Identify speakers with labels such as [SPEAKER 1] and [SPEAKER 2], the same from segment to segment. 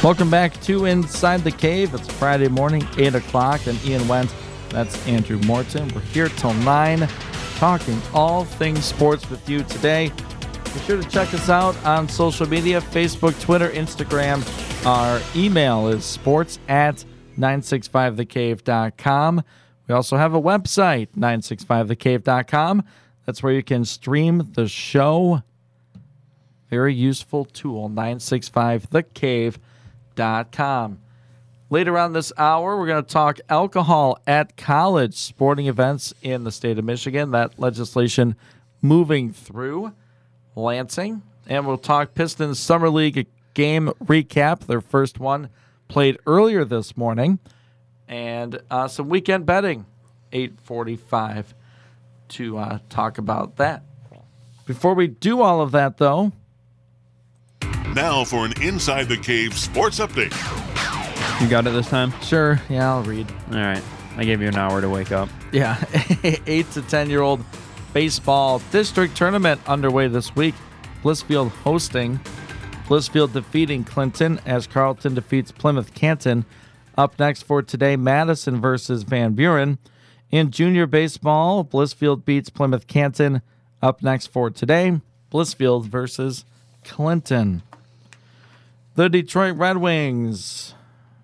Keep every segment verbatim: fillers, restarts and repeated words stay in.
[SPEAKER 1] Welcome back to Inside the Cave. It's Friday morning, eight o'clock, and Ian Wentz. That's Andrew Morton. We're here till nine, talking all things sports with you today. Be sure to check us out on social media, Facebook, Twitter, Instagram. Our email is sports at nine six five the cave dot com. We also have a website, nine six five the cave dot com. That's where you can stream the show. Very useful tool, nine six five the cave dot com. Later on this hour, we're going to talk alcohol at college sporting events in the state of Michigan. That legislation moving through Lansing. And we'll talk Pistons Summer League game recap. Their first one played earlier this morning. And uh, some weekend betting, eight forty-five, to uh, talk about that. Before we do all of that, though,
[SPEAKER 2] now for an Inside the Cave sports update.
[SPEAKER 3] You got it this time?
[SPEAKER 1] Sure. Yeah, I'll read.
[SPEAKER 3] All right. I gave you an hour to wake up.
[SPEAKER 1] Yeah. eight to ten-year-old baseball district tournament underway this week. Blissfield hosting. Blissfield defeating Clinton as Carleton defeats Plymouth Canton. Up next for today, Madison versus Van Buren. In junior baseball, Blissfield beats Plymouth Canton. Up next for today, Blissfield versus Clinton. The Detroit Red Wings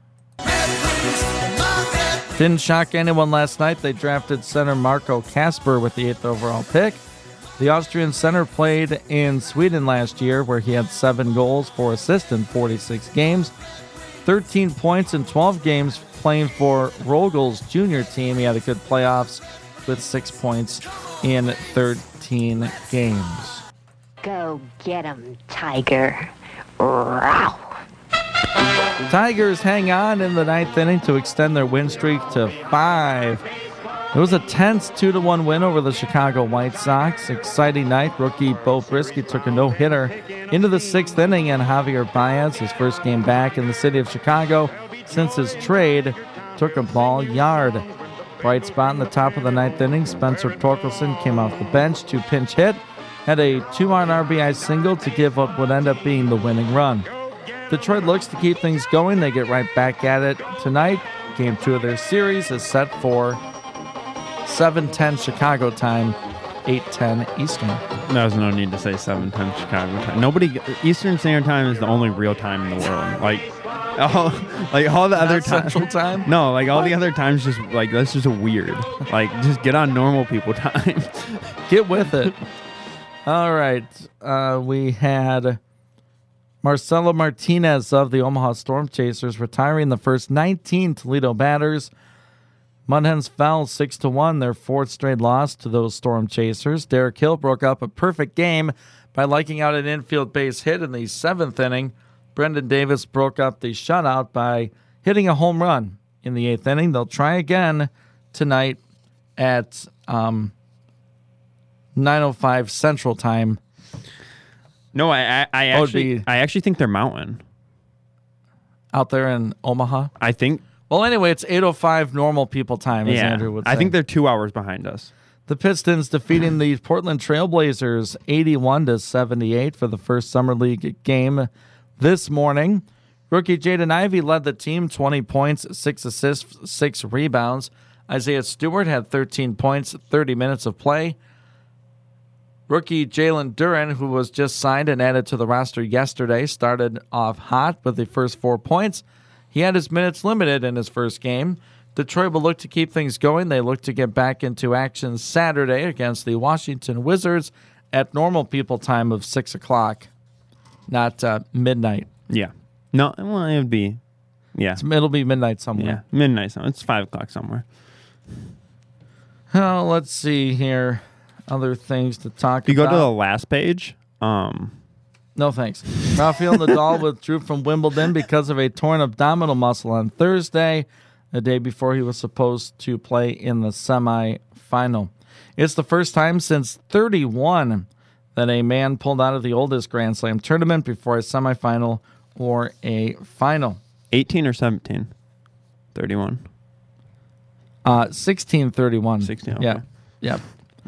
[SPEAKER 1] didn't shock anyone last night. They drafted center Marco Kasper with the eighth overall pick. The Austrian center played in Sweden last year, where he had seven goals, four assists in forty-six games, thirteen points in twelve games playing for Rogel's junior team. He had a good playoffs with six points in thirteen games.
[SPEAKER 4] Go get him, Tiger. Row.
[SPEAKER 1] Tigers hang on in the ninth inning to extend their win streak to five. It was a tense two to one win over the Chicago White Sox. Exciting night. Rookie Bo Brisky took a no-hitter into the sixth inning, and Javier Baez, his first game back in the city of Chicago since his trade, took a ball yard. Bright spot in the top of the ninth inning. Spencer Torkelson came off the bench to pinch hit, had a two-run R B I single to give what would end up being the winning run. Detroit looks to keep things going. They get right back at it tonight. Game two of their series is set for seven ten Chicago time, eight ten Eastern.
[SPEAKER 3] There's no need to say seven ten Chicago time. Nobody, Eastern Standard Time is the only real time in the world. Like, all, like all the
[SPEAKER 1] Not
[SPEAKER 3] other times.
[SPEAKER 1] Central Time?
[SPEAKER 3] No, like all the other times, just like that's just a weird. Like, just get on normal people time.
[SPEAKER 1] Get with it. All right. Uh, we had Marcelo Martinez of the Omaha Storm Chasers retiring the first nineteen Toledo batters. Mudhens fell six to one, their fourth straight loss to those Storm Chasers. Derek Hill broke up a perfect game by liking out an infield base hit in the seventh inning. Brendan Davis broke up the shutout by hitting a home run in the eighth inning. They'll try again tonight at um, nine oh five Central Time.
[SPEAKER 3] No, I, I, I
[SPEAKER 1] Oh,
[SPEAKER 3] actually,
[SPEAKER 1] the-
[SPEAKER 3] I actually think they're mountain.
[SPEAKER 1] Out there in Omaha.
[SPEAKER 3] I think.
[SPEAKER 1] Well, anyway, it's eight oh five normal people time, as
[SPEAKER 3] Yeah,
[SPEAKER 1] Andrew would say.
[SPEAKER 3] I think they're two hours behind us.
[SPEAKER 1] The Pistons defeating the Portland Trailblazers eighty-one to seventy-eight for the first Summer League game this morning. Rookie Jaden Ivey led the team, twenty points, six assists, six rebounds. Isaiah Stewart had thirteen points, thirty minutes of play. Rookie Jalen Duren, who was just signed and added to the roster yesterday, started off hot with the first four points. He had his minutes limited in his first game. Detroit will look to keep things going. They look to get back into action Saturday against the Washington Wizards at normal people time of six o'clock, not uh, midnight.
[SPEAKER 3] Yeah. No, well, it would be. Yeah.
[SPEAKER 1] It's, it'll be midnight
[SPEAKER 3] Yeah.
[SPEAKER 1] somewhere.
[SPEAKER 3] Midnight. So it's five o'clock somewhere.
[SPEAKER 1] Oh, let's see here. Other things to talk
[SPEAKER 3] If you
[SPEAKER 1] about.
[SPEAKER 3] go to the last page, um,
[SPEAKER 1] No, thanks. Rafael Nadal withdrew from Wimbledon because of a torn abdominal muscle on Thursday, the day before he was supposed to play in the semifinal. It's the first time since thirty-one that a man pulled out of the oldest Grand Slam tournament before a semifinal or a final.
[SPEAKER 3] eighteen or seventeen? thirty-one.
[SPEAKER 1] Uh, sixteen thirty-one.
[SPEAKER 3] sixteen, okay.
[SPEAKER 1] Yeah. Yeah.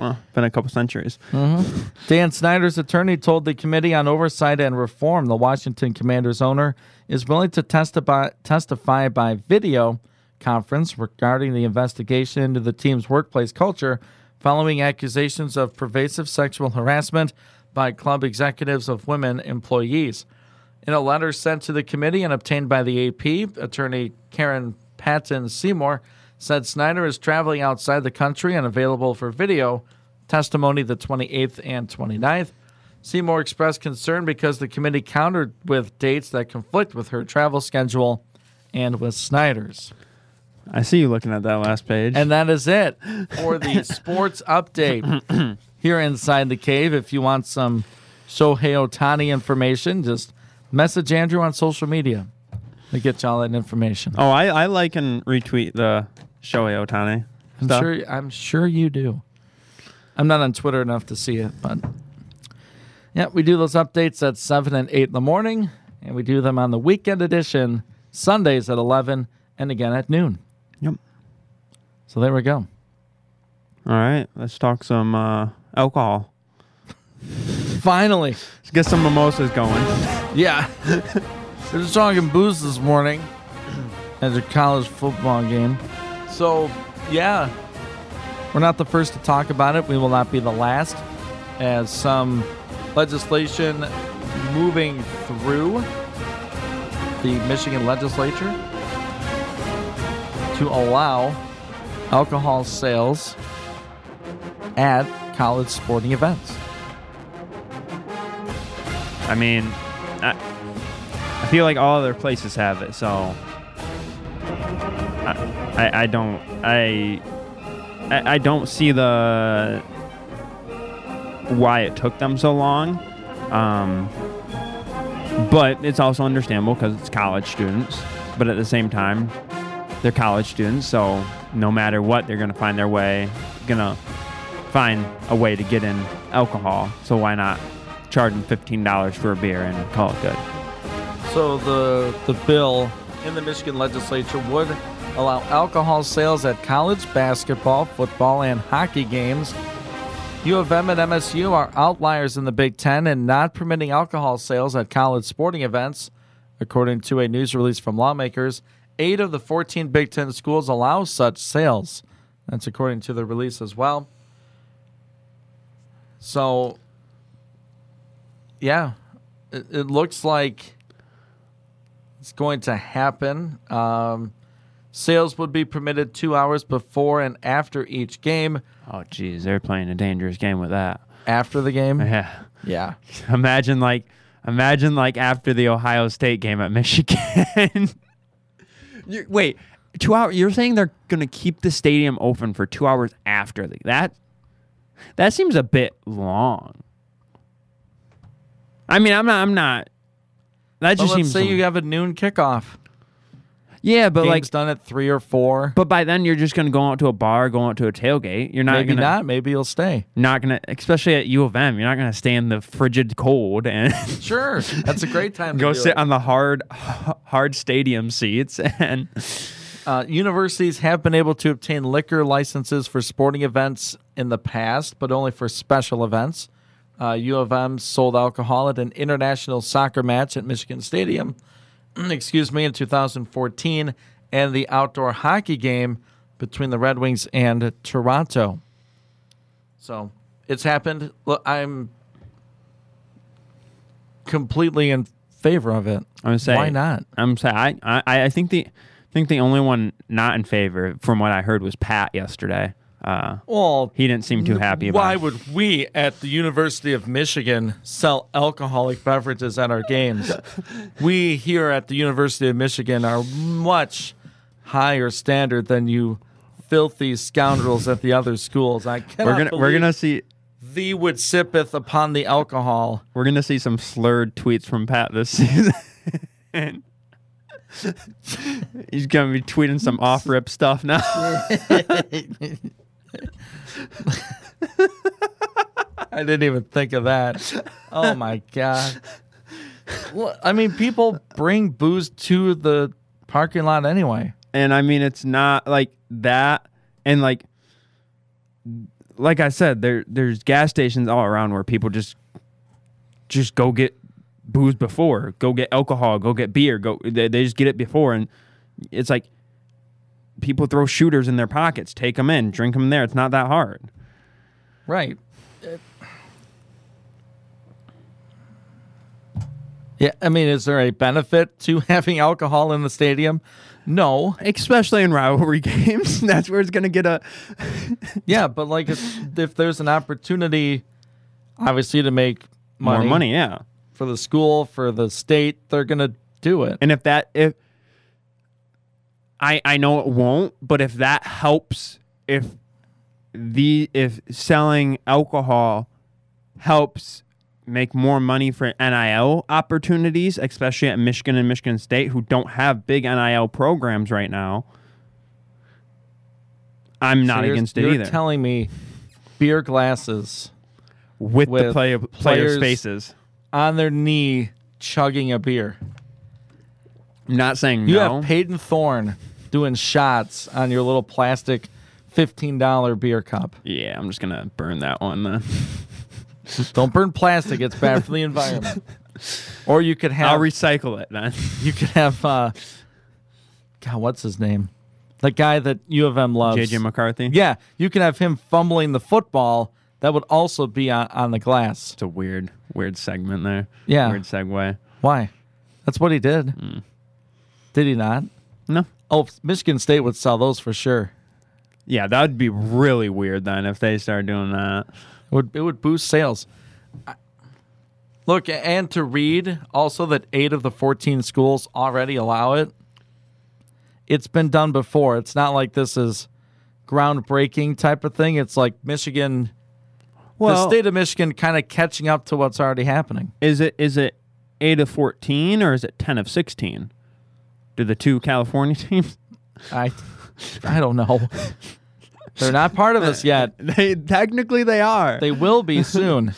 [SPEAKER 3] well, been a couple centuries.
[SPEAKER 1] Mm-hmm. Dan Snyder's attorney told the Committee on Oversight and Reform the Washington Commanders owner is willing to testify, testify by video conference regarding the investigation into the team's workplace culture following accusations of pervasive sexual harassment by club executives of women employees. In a letter sent to the committee and obtained by the A P, attorney Karen Patton Seymour said Snyder is traveling outside the country and available for video testimony the twenty-eighth and twenty-ninth. Seymour expressed concern because the committee countered with dates that conflict with her travel schedule and with Snyder's.
[SPEAKER 3] I see you looking at that last page.
[SPEAKER 1] And that is it for the sports update here inside the cave. If you want some Shohei Ohtani information, just message Andrew on social media to get you all that information.
[SPEAKER 3] Oh, I, I like and retweet the Shohei Ohtani
[SPEAKER 1] I'm
[SPEAKER 3] stuff.
[SPEAKER 1] sure, I'm sure you do. I'm not on Twitter enough to see it, but yeah, we do those updates at seven and eight in the morning, and we do them on the weekend edition, Sundays at eleven, and again at noon.
[SPEAKER 3] Yep.
[SPEAKER 1] So there we go.
[SPEAKER 3] All right, let's talk some uh, alcohol.
[SPEAKER 1] Finally.
[SPEAKER 3] Let's get some mimosas going.
[SPEAKER 1] Yeah. We're just talking booze this morning at a college football game. So, yeah, we're not the first to talk about it. We will not be the last, as some legislation moving through the Michigan legislature to allow alcohol sales at college sporting events.
[SPEAKER 3] I mean, I, I feel like all other places have it, so I, I, I don't I, I I don't see the why it took them so long, um, but it's also understandable because it's college students. But at the same time, they're college students, so no matter what, they're gonna find their way, gonna find a way to get in alcohol. So why not charge them fifteen dollars for a beer and call it good?
[SPEAKER 1] So the the bill in the Michigan legislature would allow alcohol sales at college basketball, football, and hockey games. U of M and M S U are outliers in the Big Ten in not permitting alcohol sales at college sporting events. According to a news release from lawmakers, eight of the fourteen Big Ten schools allow such sales. That's according to the release as well. So, yeah, it, it looks like it's going to happen. Um, sales would be permitted two hours before and after each game.
[SPEAKER 3] Oh, geez, they're playing a dangerous game with that.
[SPEAKER 1] After the game?
[SPEAKER 3] Yeah.
[SPEAKER 1] Yeah.
[SPEAKER 3] Imagine like, imagine like after the Ohio State game at Michigan. You're, wait, two hours? You're saying they're gonna keep the stadium open for two hours after the that? That seems a bit long. I mean, I'm not. I'm not. That
[SPEAKER 1] Well,
[SPEAKER 3] just
[SPEAKER 1] let's
[SPEAKER 3] seems.
[SPEAKER 1] say
[SPEAKER 3] long.
[SPEAKER 1] you have a noon kickoff.
[SPEAKER 3] Yeah, but
[SPEAKER 1] Game's
[SPEAKER 3] like,
[SPEAKER 1] done at three or four.
[SPEAKER 3] but by then you're just gonna go out to a bar, go out to a tailgate. You're not
[SPEAKER 1] Maybe
[SPEAKER 3] gonna.
[SPEAKER 1] not. Maybe you'll stay.
[SPEAKER 3] Not gonna, especially at U of M. You're not gonna stay in the frigid cold and
[SPEAKER 1] Sure. That's a great time to
[SPEAKER 3] go
[SPEAKER 1] do
[SPEAKER 3] sit
[SPEAKER 1] it.
[SPEAKER 3] on the hard, hard stadium seats. And
[SPEAKER 1] Uh, universities have been able to obtain liquor licenses for sporting events in the past, but only for special events. Uh, U of M sold alcohol at an international soccer match at Michigan Stadium, excuse me, in two thousand fourteen, and the outdoor hockey game between the Red Wings and Toronto. So it's happened. Look, I'm completely in favor of it.
[SPEAKER 3] I'm saying,
[SPEAKER 1] why not?
[SPEAKER 3] I'm saying, I, I, I think the, I think the only one not in favor, from what I heard, was Pat yesterday. Uh,
[SPEAKER 1] Well,
[SPEAKER 3] he didn't seem too happy about
[SPEAKER 1] why
[SPEAKER 3] it.
[SPEAKER 1] would we at the University of Michigan sell alcoholic beverages at our games? We here at the University of Michigan are much higher standard than you filthy scoundrels at the other schools. I cannot
[SPEAKER 3] We're gonna
[SPEAKER 1] believe
[SPEAKER 3] we're gonna see
[SPEAKER 1] thee would sippeth upon the alcohol.
[SPEAKER 3] we're gonna see some slurred tweets from Pat this season. He's gonna be tweeting some off rip stuff now.
[SPEAKER 1] I didn't even think of that. Oh my God. Well, I mean, people bring booze to the parking lot anyway.
[SPEAKER 3] And I mean, it's not like that. And like, like I said, there there's gas stations all around where people just just go get booze before, go get alcohol, go get beer, go they, they just get it before, and it's like people throw shooters in their pockets, take them in, drink them there. It's not that hard.
[SPEAKER 1] Right. Yeah, I mean, is there a benefit to having alcohol in the stadium? No.
[SPEAKER 3] Especially in rivalry games. That's where it's going to get a...
[SPEAKER 1] Yeah, but like if, if there's an opportunity, obviously, to make money,
[SPEAKER 3] more money, yeah.
[SPEAKER 1] for the school, for the state, they're going to do it.
[SPEAKER 3] And if that... if I I know it won't, but if that helps, if the if selling alcohol helps make more money for N I L opportunities, especially at Michigan and Michigan State, who don't have big N I L programs right now, I'm not
[SPEAKER 1] so
[SPEAKER 3] against it
[SPEAKER 1] you're
[SPEAKER 3] either.
[SPEAKER 1] You're telling me beer glasses
[SPEAKER 3] with,
[SPEAKER 1] with
[SPEAKER 3] the play,
[SPEAKER 1] players
[SPEAKER 3] players' faces
[SPEAKER 1] on their knee chugging a beer.
[SPEAKER 3] I'm not saying
[SPEAKER 1] you
[SPEAKER 3] no.
[SPEAKER 1] have Peyton Thorne doing shots on your little plastic fifteen dollar beer cup.
[SPEAKER 3] Yeah, I'm just going to burn that one then.
[SPEAKER 1] Don't burn plastic. It's bad for the environment. Or you could have...
[SPEAKER 3] I'll recycle it then.
[SPEAKER 1] You could have... Uh, God, what's his name? The guy that U of M loves.
[SPEAKER 3] J J McCarthy?
[SPEAKER 1] Yeah, you can have him fumbling the football. That would also be on, on the glass.
[SPEAKER 3] It's a weird, weird segment there.
[SPEAKER 1] Yeah.
[SPEAKER 3] Weird segue.
[SPEAKER 1] Why? That's what he did.
[SPEAKER 3] Mm.
[SPEAKER 1] Did he not?
[SPEAKER 3] No.
[SPEAKER 1] Oh, Michigan State would sell those for sure.
[SPEAKER 3] Yeah, that would be really weird then if they started doing that.
[SPEAKER 1] It would, it would boost sales. Look, and to read also that eight of the fourteen schools already allow it. It's been done before. It's not like this is groundbreaking type of thing. It's like Michigan,
[SPEAKER 3] Well,
[SPEAKER 1] the state of Michigan kind of catching up to what's already happening.
[SPEAKER 3] Is it is it eight of fourteen or is it ten of sixteen? Do the two California teams?
[SPEAKER 1] I, I don't know. They're not part of this yet.
[SPEAKER 3] They technically they are.
[SPEAKER 1] They will be soon.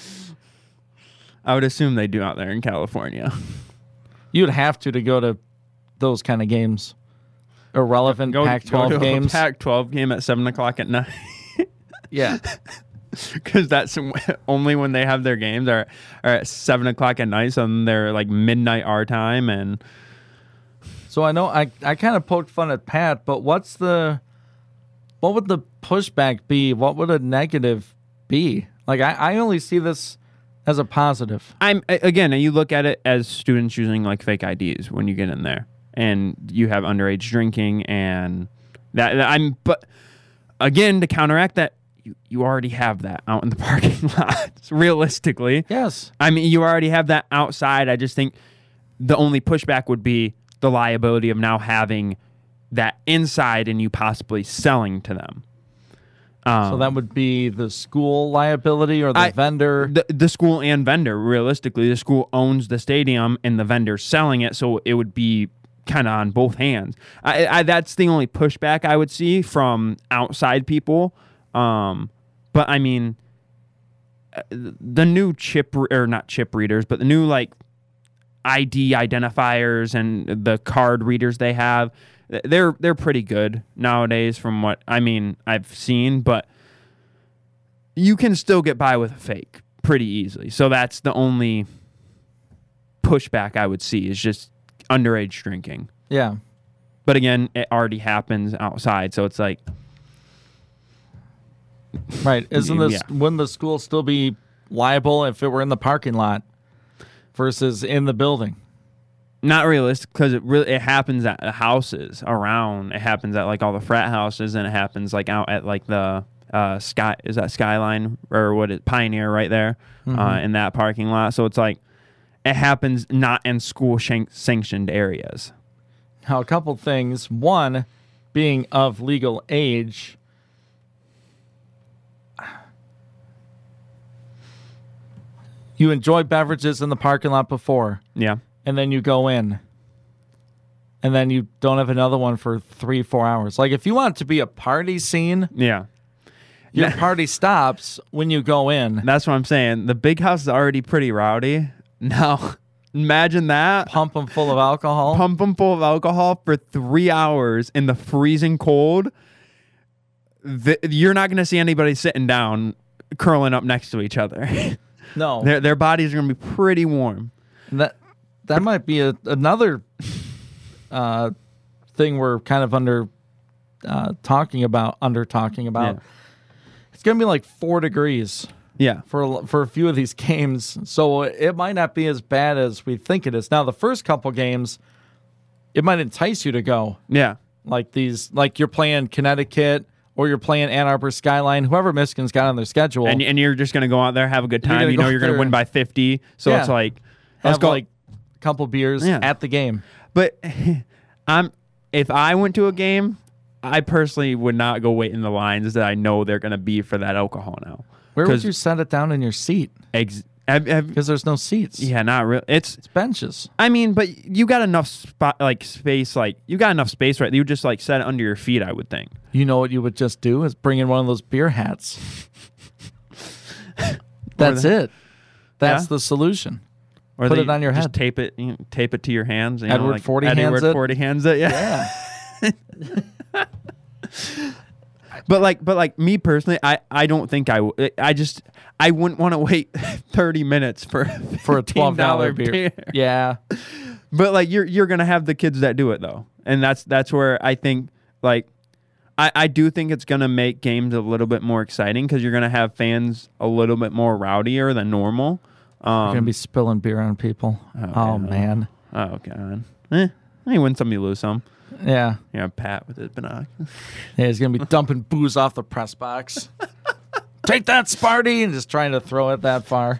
[SPEAKER 3] I would assume they do out there in California.
[SPEAKER 1] You'd have to to go to those kind of games. Irrelevant
[SPEAKER 3] Go,
[SPEAKER 1] Pac twelve
[SPEAKER 3] go to
[SPEAKER 1] games.
[SPEAKER 3] A Pac twelve game at seven o'clock at night.
[SPEAKER 1] Yeah.
[SPEAKER 3] Because that's only when they have their games are, are at seven o'clock at night, so they're like midnight our time. And
[SPEAKER 1] so I know I, I kind of poked fun at Pat, but what's the what would the pushback be? What would a negative be? Like I, I only see this as a positive.
[SPEAKER 3] I'm again, you look at it as students using like fake I Ds when you get in there, and you have underage drinking, and that I'm. But again, to counteract that, you, you already have that out in the parking lot. Realistically,
[SPEAKER 1] Yes.
[SPEAKER 3] I mean, you already have that outside. I just think the only pushback would be the liability of now having that inside and you possibly selling to them. Um,
[SPEAKER 1] So that would be the school liability or the
[SPEAKER 3] I-
[SPEAKER 1] vendor.
[SPEAKER 3] The, the school and vendor, realistically, the school owns the stadium and the vendor's selling it, so it would be kind of on both hands. I, I that's the only pushback I would see from outside people. Um, but I mean, uh, the new chip or not chip readers, but the new like I D identifiers and the card readers they have, they're they're pretty good nowadays from what I mean I've seen, but you can still get by with a fake pretty easily. So that's the only pushback I would see is just underage drinking.
[SPEAKER 1] Yeah.
[SPEAKER 3] But again, it already happens outside, so it's like
[SPEAKER 1] Right. Isn't this
[SPEAKER 3] Yeah.
[SPEAKER 1] wouldn't the school still be liable if it were in the parking lot versus in the building?
[SPEAKER 3] not realistic because it really it happens at the houses around. It happens at like all the frat houses, and it happens like out at like the uh, sky is that Skyline or what is Pioneer right there
[SPEAKER 1] Mm-hmm.
[SPEAKER 3] uh, in that parking lot. So it's like it happens not in school shank- sanctioned areas.
[SPEAKER 1] Now, a couple things. One, being of legal age. You enjoy beverages in the parking lot before,
[SPEAKER 3] Yeah.
[SPEAKER 1] and then you go in, and then you don't have another one for three, four hours. Like, if you want it to be a party scene,
[SPEAKER 3] Yeah.
[SPEAKER 1] your
[SPEAKER 3] Yeah.
[SPEAKER 1] party stops when you go in.
[SPEAKER 3] That's what I'm saying. The big house is already pretty rowdy. Now, imagine that.
[SPEAKER 1] Pump them full of alcohol.
[SPEAKER 3] Pump them full of alcohol for three hours in the freezing cold. the, you're not going to see anybody sitting down, curling up next to each other.
[SPEAKER 1] No.
[SPEAKER 3] their their bodies are going to be pretty warm.
[SPEAKER 1] That that might be a, another uh, thing we're kind of under uh, talking about. Under talking about.
[SPEAKER 3] Yeah.
[SPEAKER 1] It's going to be like four degrees.
[SPEAKER 3] Yeah.
[SPEAKER 1] For for a few of these games, so it might not be as bad as we think it is. Now, the first couple games, it might entice you to go.
[SPEAKER 3] Yeah.
[SPEAKER 1] Like these, like you're playing Connecticut or you're playing Ann Arbor Skyline, whoever Michigan's got on their schedule,
[SPEAKER 3] And and you're just going to go out there, have a good time. You know you're going to win by fifty. So
[SPEAKER 1] Yeah.
[SPEAKER 3] it's like,
[SPEAKER 1] have
[SPEAKER 3] let's go.
[SPEAKER 1] like a couple beers
[SPEAKER 3] Yeah.
[SPEAKER 1] at the game.
[SPEAKER 3] But I'm if I went to a game, I personally would not go wait in the lines that I know they're going to be for that alcohol now.
[SPEAKER 1] Where would
[SPEAKER 3] 'Cause
[SPEAKER 1] you set it down in your seat?
[SPEAKER 3] Ex- have, have,
[SPEAKER 1] Because there's no seats.
[SPEAKER 3] yeah, not really. It's
[SPEAKER 1] It's benches.
[SPEAKER 3] I mean, but you got enough spot, like space, like you got enough space, right? You would just like set it under your feet, I would think.
[SPEAKER 1] You know what you would just do is bring in one of those beer hats. That's
[SPEAKER 3] the-
[SPEAKER 1] it. That's
[SPEAKER 3] Yeah?
[SPEAKER 1] the solution.
[SPEAKER 3] Or
[SPEAKER 1] Put
[SPEAKER 3] they
[SPEAKER 1] it on your
[SPEAKER 3] just
[SPEAKER 1] head.
[SPEAKER 3] tape it, you know, tape it to your hands. You know,
[SPEAKER 1] Edward
[SPEAKER 3] like
[SPEAKER 1] forty
[SPEAKER 3] Edward
[SPEAKER 1] hands it.
[SPEAKER 3] forty hands it. Yeah.
[SPEAKER 1] Yeah.
[SPEAKER 3] But like, but like me personally, I, I don't think I, w- I just, I wouldn't want to wait thirty minutes for
[SPEAKER 1] For a twelve dollar
[SPEAKER 3] beer.
[SPEAKER 1] beer. Yeah.
[SPEAKER 3] But like you're you're gonna have the kids that do it though, and that's that's where I think like I, I do think it's gonna make games a little bit more exciting because you're gonna have fans a little bit more rowdier than normal. Um,
[SPEAKER 1] You're going to be spilling beer on people.
[SPEAKER 3] Oh,
[SPEAKER 1] Oh,
[SPEAKER 3] yeah.
[SPEAKER 1] man.
[SPEAKER 3] oh god, eh, you win some, you lose some.
[SPEAKER 1] Yeah.
[SPEAKER 3] Yeah, Pat with his binoculars.
[SPEAKER 1] Yeah, he's going to be dumping booze off the press box. Take that, Sparty! And just trying to throw it that far.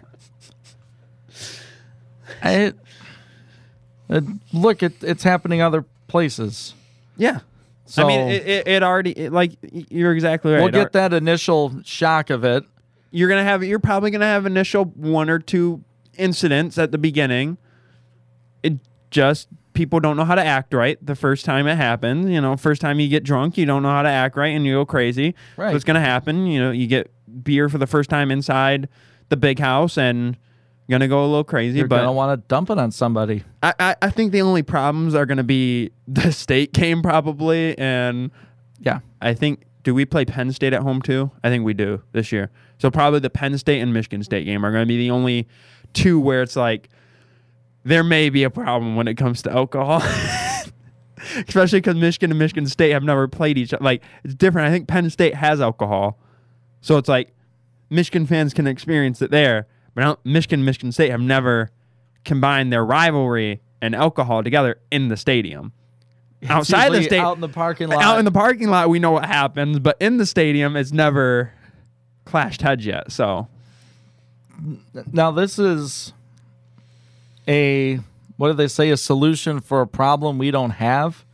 [SPEAKER 1] I, it, look, it, it's happening other places.
[SPEAKER 3] Yeah,
[SPEAKER 1] So
[SPEAKER 3] I mean it, it, it already it, like you're exactly right.
[SPEAKER 1] we'll
[SPEAKER 3] It
[SPEAKER 1] get
[SPEAKER 3] ar-
[SPEAKER 1] that initial shock of it.
[SPEAKER 3] You're gonna have you're probably gonna have initial one or two incidents at the beginning. It just people don't know how to act right the first time it happens. You know, first time you get drunk, you don't know how to act right, and you go crazy.
[SPEAKER 1] Right.
[SPEAKER 3] So it's gonna happen. You know, you get beer for the first time inside the big house, and you're gonna go a little crazy.
[SPEAKER 1] You're
[SPEAKER 3] but
[SPEAKER 1] going to want to dump it on somebody.
[SPEAKER 3] I, I I think the only problems are gonna be the state game probably, and
[SPEAKER 1] Yeah.
[SPEAKER 3] I think. Do we play Penn State at home too? I think we do this year. So probably the Penn State and Michigan State game are going to be the only two where it's like there may be a problem when it comes to alcohol. Especially because Michigan and Michigan State have never played each other. Like, it's different. I think Penn State has alcohol. So it's like Michigan fans can experience it there. But I don't- Michigan and Michigan State have never combined their rivalry and alcohol together in the stadium. Outside the
[SPEAKER 1] Usually
[SPEAKER 3] state,
[SPEAKER 1] out in the parking lot.
[SPEAKER 3] out in the parking lot, we know what happens, but in the stadium, it's never clashed heads yet. So,
[SPEAKER 1] Now, this is a, what do they say, a solution for a problem we don't have,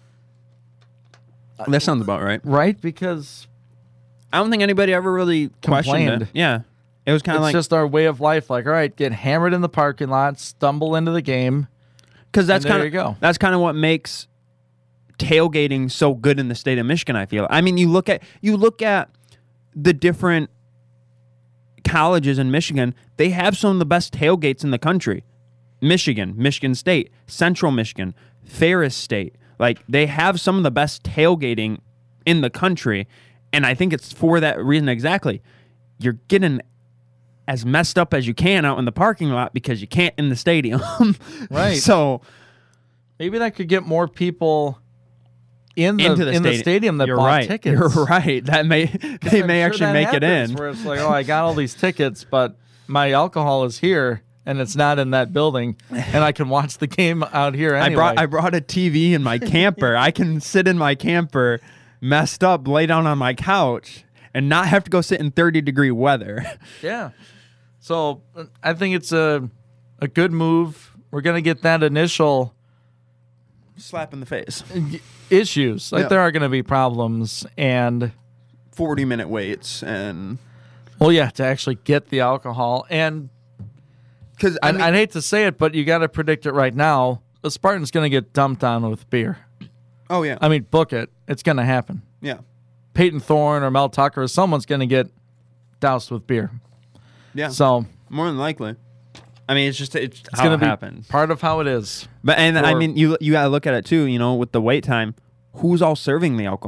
[SPEAKER 3] that sounds about right.
[SPEAKER 1] right? Because
[SPEAKER 3] I don't think anybody ever really questioned
[SPEAKER 1] Complained.
[SPEAKER 3] it. Yeah, it was kind
[SPEAKER 1] it's
[SPEAKER 3] of like
[SPEAKER 1] just our way of life. Like, all right, get hammered in the parking lot, stumble into the game.
[SPEAKER 3] because that's
[SPEAKER 1] and there
[SPEAKER 3] kind
[SPEAKER 1] you
[SPEAKER 3] of
[SPEAKER 1] go.
[SPEAKER 3] that's kind of what makes tailgating so good in the state of Michigan. I feel. I mean, you look at you look at the different colleges in Michigan. They have some of the best tailgates in the country. Michigan, Michigan State, Central Michigan, Ferris State. Like, they have some of the best tailgating in the country, and I think it's for that reason exactly. You're getting as messed up as you can out in the parking lot because you can't in the stadium.
[SPEAKER 1] Right.
[SPEAKER 3] So
[SPEAKER 1] Maybe that could get more people in the,
[SPEAKER 3] into the
[SPEAKER 1] in
[SPEAKER 3] stadium.
[SPEAKER 1] the stadium that
[SPEAKER 3] You're
[SPEAKER 1] bought
[SPEAKER 3] right.
[SPEAKER 1] tickets.
[SPEAKER 3] You're right. That may they
[SPEAKER 1] I'm
[SPEAKER 3] may
[SPEAKER 1] sure
[SPEAKER 3] actually
[SPEAKER 1] that
[SPEAKER 3] make it
[SPEAKER 1] happens,
[SPEAKER 3] in.
[SPEAKER 1] Where it's like, oh, I got all these tickets, but my alcohol is here and it's not in that building, and I can watch the game out here anyway.
[SPEAKER 3] I brought I brought a T V in my camper. I can sit in my camper, messed up, lay down on my couch, and not have to go sit in thirty degree weather.
[SPEAKER 1] Yeah. So uh, I think it's a a good move. We're gonna get that initial
[SPEAKER 3] Slap in the face.
[SPEAKER 1] issues. Like
[SPEAKER 3] Yeah.
[SPEAKER 1] there are gonna be problems, and
[SPEAKER 3] Forty minute waits and
[SPEAKER 1] well, yeah, to actually get the alcohol. And
[SPEAKER 3] because I
[SPEAKER 1] I
[SPEAKER 3] mean,
[SPEAKER 1] I'd hate to say it, but you got to predict it right now. The Spartan's gonna get dumped on with beer.
[SPEAKER 3] oh yeah,
[SPEAKER 1] I mean, book it. It's gonna happen.
[SPEAKER 3] yeah,
[SPEAKER 1] Peyton Thorne or Mel Tucker or someone's gonna get doused with beer.
[SPEAKER 3] yeah.
[SPEAKER 1] So
[SPEAKER 3] More than likely. I mean, it's just it's,
[SPEAKER 1] it's
[SPEAKER 3] how
[SPEAKER 1] gonna
[SPEAKER 3] it
[SPEAKER 1] be
[SPEAKER 3] happens.
[SPEAKER 1] part of how it is.
[SPEAKER 3] But and I
[SPEAKER 1] for-
[SPEAKER 3] mean, you you gotta look at it too. You know, with the wait time, who's all serving the alcohol?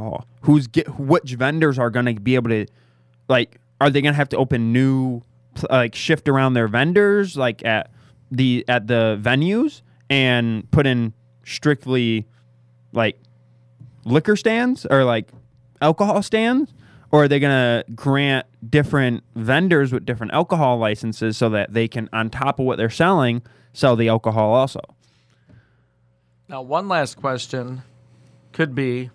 [SPEAKER 3] who's get which vendors are going to be able to, like, are they going to have to open new, like, shift around their vendors, like at the at the venues, and put in strictly, like, liquor stands or like alcohol stands, or are they going to grant different vendors with different alcohol licenses so that they can, on top of what they're selling, sell the alcohol also?
[SPEAKER 1] Now, one last question could be,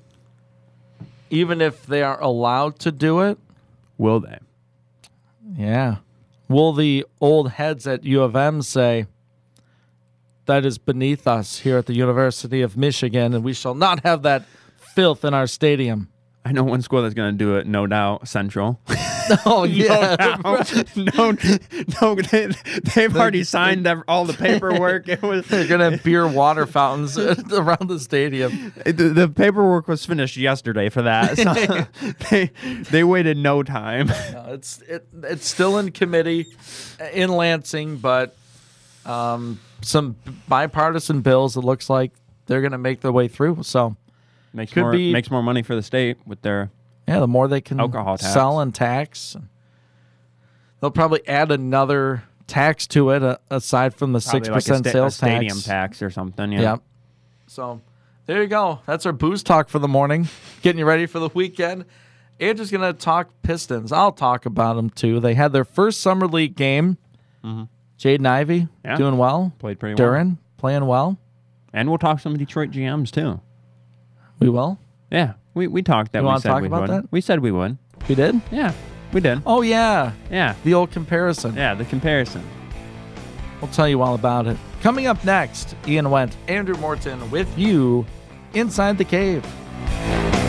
[SPEAKER 1] even if they are allowed to do it,
[SPEAKER 3] Will they?
[SPEAKER 1] yeah, will the old heads at U of M say, that is beneath us here at the University of Michigan, and we shall not have that filth in our stadium?
[SPEAKER 3] I know one school that's going to do it, no doubt, Central.
[SPEAKER 1] Oh, yeah.
[SPEAKER 3] no, no, no they, they've already signed ev- all the paperwork. It was
[SPEAKER 1] They're going to have beer water fountains around the stadium.
[SPEAKER 3] the, the paperwork was finished yesterday for that. So they they waited no time.
[SPEAKER 1] No, it's it, it's still in committee in Lansing, but um, some bipartisan bills, it looks like they're going to make their way through. So
[SPEAKER 3] Makes
[SPEAKER 1] Could
[SPEAKER 3] more
[SPEAKER 1] be-
[SPEAKER 3] makes more money for the state with their
[SPEAKER 1] yeah, the more they can
[SPEAKER 3] Alcohol tax.
[SPEAKER 1] sell and tax, they'll probably add another tax to it uh, aside from the six
[SPEAKER 3] probably like a,
[SPEAKER 1] percent
[SPEAKER 3] sta-
[SPEAKER 1] sales
[SPEAKER 3] a stadium
[SPEAKER 1] tax.
[SPEAKER 3] tax or something. Yeah.
[SPEAKER 1] Yeah. So there you go. That's our booze talk for the morning. Getting you ready for the weekend. Andrew's going to talk Pistons. I'll talk about them too. They had their first summer league game.
[SPEAKER 3] Mm-hmm.
[SPEAKER 1] Jaden Ivey
[SPEAKER 3] Yeah.
[SPEAKER 1] doing well.
[SPEAKER 3] Played pretty well.
[SPEAKER 1] Duran playing well.
[SPEAKER 3] And we'll talk some Detroit G Ms too.
[SPEAKER 1] We will.
[SPEAKER 3] Yeah, we, we talked that.
[SPEAKER 1] You
[SPEAKER 3] we
[SPEAKER 1] wanna
[SPEAKER 3] said
[SPEAKER 1] talk
[SPEAKER 3] we
[SPEAKER 1] about
[SPEAKER 3] would.
[SPEAKER 1] that?
[SPEAKER 3] We said we would.
[SPEAKER 1] We did?
[SPEAKER 3] Yeah, we did.
[SPEAKER 1] Oh, yeah.
[SPEAKER 3] Yeah,
[SPEAKER 1] The old comparison.
[SPEAKER 3] yeah. The comparison.
[SPEAKER 1] We'll tell you all about it. Coming up next, Ian Wendt, Andrew Morton with you inside the cave.